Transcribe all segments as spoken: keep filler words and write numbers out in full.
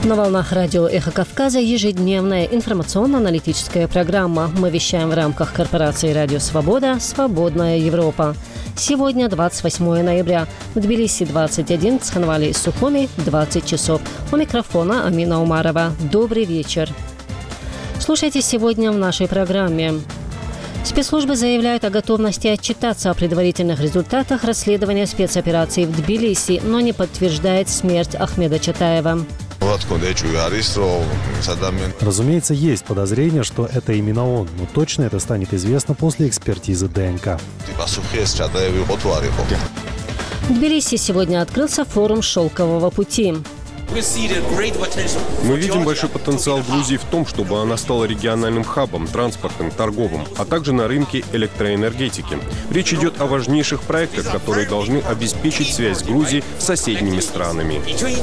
На волнах радио «Эхо Кавказа» ежедневная информационно-аналитическая программа. Мы вещаем в рамках корпорации «Радио Свобода. Свободная Европа». Сегодня двадцать восьмое ноября. В Тбилиси двадцать один, в Цхинвале и Сухуми двадцать часов. У микрофона Амина Умарова. Добрый вечер. Слушайте сегодня в нашей программе. Спецслужбы заявляют о готовности отчитаться о предварительных результатах расследования спецоперации в Тбилиси, но не подтверждает смерть Ахмеда Чатаева. Разумеется, есть подозрение, что это именно он, но точно это станет известно после экспертизы ДНК. В Тбилиси сегодня открылся форум «Шелкового пути». Мы видим большой потенциал Грузии в том, чтобы она стала региональным хабом, транспортным, торговым, а также на рынке электроэнергетики. Речь идет о важнейших проектах, которые должны обеспечить связь Грузии с соседними странами.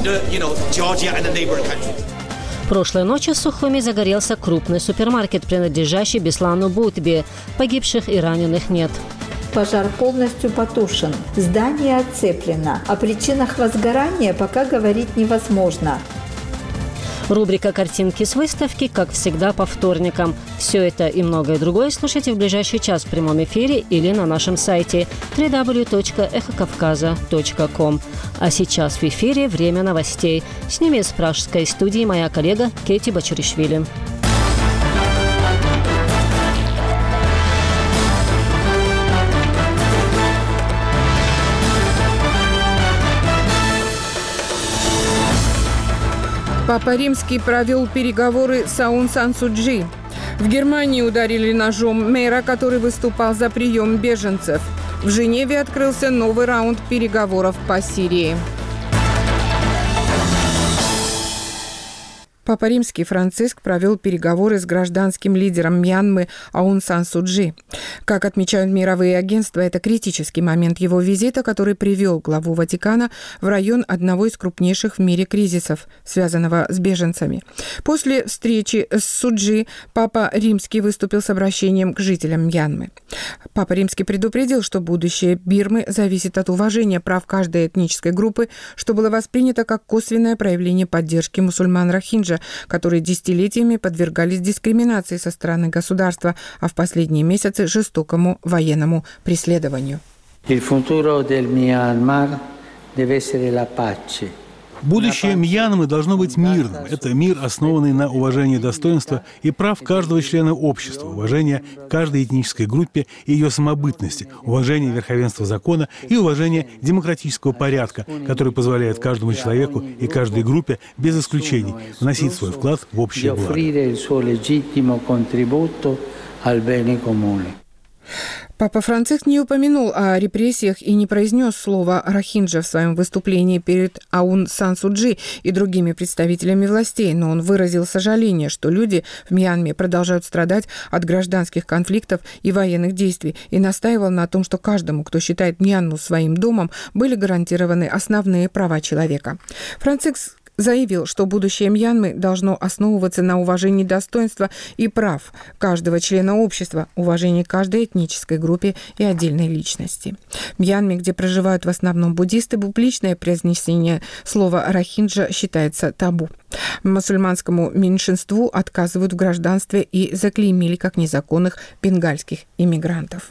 Прошлой ночью в Сухуми загорелся крупный супермаркет, принадлежащий Беслану Бутбе. Погибших и раненых нет. Пожар полностью потушен. Здание отцеплено. О причинах возгорания пока говорить невозможно. Рубрика «Картинки с выставки», как всегда, по вторникам. Все это и многое другое слушайте в ближайший час в прямом эфире или на нашем сайте дабл ю дабл ю дабл ю точка эхо кавказа точка ком. А сейчас в эфире время новостей. С ними из пражской студии моя коллега Кейти Бачуришвили. Папа Римский провел переговоры с Аун Сан Су Чжи. В Германии ударили ножом мэра, который выступал за прием беженцев. В Женеве открылся новый раунд переговоров по Сирии. Папа Римский Франциск провел переговоры с гражданским лидером Мьянмы Аун Сан Су Чжи. Как отмечают мировые агентства, это критический момент его визита, который привел главу Ватикана в район одного из крупнейших в мире кризисов, связанного с беженцами. После встречи с Су Чжи Папа Римский выступил с обращением к жителям Мьянмы. Папа Римский предупредил, что будущее Бирмы зависит от уважения прав каждой этнической группы, что было воспринято как косвенное проявление поддержки мусульман рохинджа, которые десятилетиями подвергались дискриминации со стороны государства, а в последние месяцы жестокому военному преследованию. Будущее Мьянмы должно быть мирным. Это мир, основанный на уважении достоинства и прав каждого члена общества, уважение каждой этнической группе и ее самобытности, уважение верховенства закона и уважение демократического порядка, который позволяет каждому человеку и каждой группе без исключений вносить свой вклад в общее благо. Папа Франциск не упомянул о репрессиях и не произнес слово «рохинджа» в своем выступлении перед Аун Сан Су Чжи и другими представителями властей, но он выразил сожаление, что люди в Мьянме продолжают страдать от гражданских конфликтов и военных действий, и настаивал на том, что каждому, кто считает Мьянму своим домом, были гарантированы основные права человека. Франциск заявил, что будущее Мьянмы должно основываться на уважении достоинства и прав каждого члена общества, уважении каждой этнической группе и отдельной личности. В Мьянме, где проживают в основном буддисты, публичное произнесение слова «рохинджа» считается табу. Мусульманскому меньшинству отказывают в гражданстве и заклеймили как незаконных бенгальских иммигрантов.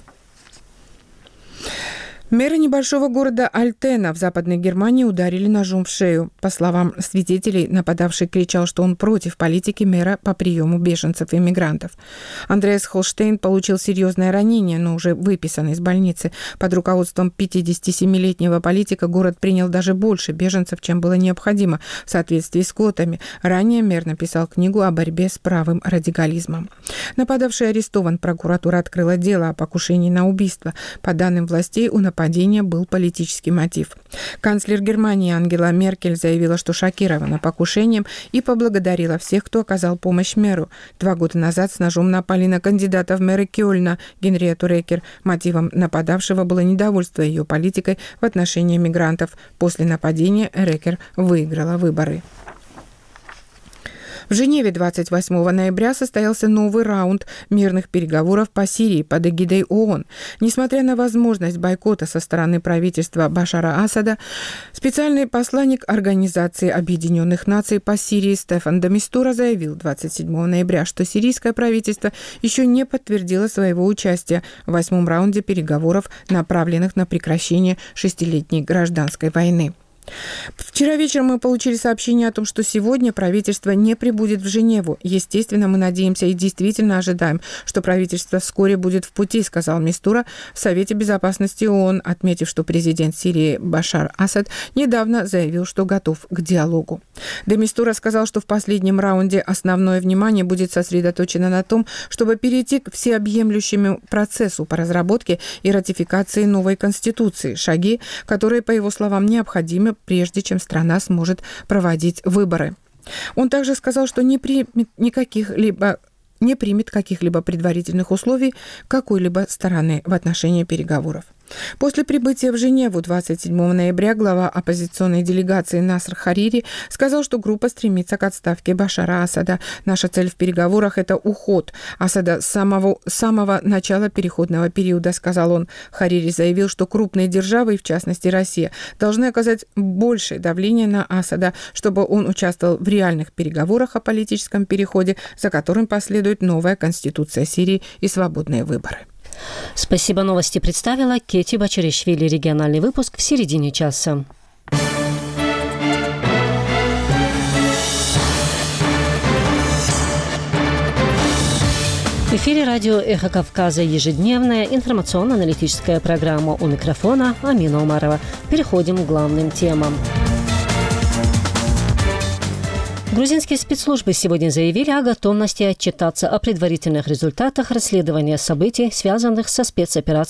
Мэра небольшого города Альтена в Западной Германии ударили ножом в шею. По словам свидетелей, нападавший кричал, что он против политики мэра по приему беженцев и мигрантов. Андреас Холштейн получил серьезное ранение, но уже выписан из больницы. Под руководством пятидесятисемилетнего политика город принял даже больше беженцев, чем было необходимо в соответствии с квотами. Ранее мэр написал книгу о борьбе с правым радикализмом. Нападавший арестован. Прокуратура открыла дело о покушении на убийство. По данным властей, у нападавшего Нападение был политический мотив. Канцлер Германии Ангела Меркель заявила, что шокирована покушением и поблагодарила всех, кто оказал помощь мэру. Два года назад с ножом напали на кандидата в мэры Кёльна Генриетту Рекер. Мотивом нападавшего было недовольство ее политикой в отношении мигрантов. После нападения Рекер выиграла выборы. В Женеве двадцать восьмого ноября состоялся новый раунд мирных переговоров по Сирии под эгидой ООН. Несмотря на возможность бойкота со стороны правительства Башара Асада, специальный посланник Организации Объединенных Наций по Сирии Стефан де Мистура заявил двадцать седьмого ноября, что сирийское правительство еще не подтвердило своего участия в восьмом раунде переговоров, направленных на прекращение шестилетней гражданской войны. Вчера вечером мы получили сообщение о том, что сегодня правительство не прибудет в Женеву. Естественно, мы надеемся и действительно ожидаем, что правительство вскоре будет в пути, сказал Мистура в Совете Безопасности ООН, отметив, что президент Сирии Башар Асад недавно заявил, что готов к диалогу. Де Мистура сказал, что в последнем раунде основное внимание будет сосредоточено на том, чтобы перейти к всеобъемлющему процессу по разработке и ратификации новой конституции, шаги, которые, по его словам, необходимы, прежде чем страна сможет проводить выборы. Он также сказал, что не примет никаких-либо не примет каких-либо предварительных условий какой-либо стороны в отношении переговоров. После прибытия в Женеву двадцать седьмого ноября глава оппозиционной делегации Наср Харири сказал, что группа стремится к отставке Башара Асада. Наша цель в переговорах – это уход Асада с самого, самого начала переходного периода, сказал он. Харири заявил, что крупные державы, и в частности Россия, должны оказать большее давление на Асада, чтобы он участвовал в реальных переговорах о политическом переходе, за которым последует новая конституция Сирии и свободные выборы. Спасибо. Новости представила Кети Бачаришвили. Региональный выпуск в середине часа. В эфире радио «Эхо Кавказа» ежедневная информационно-аналитическая программа. У микрофона Амина Умарова. Переходим к главным темам. Грузинские спецслужбы сегодня заявили о готовности отчитаться о предварительных результатах расследования событий, связанных со спецоперацией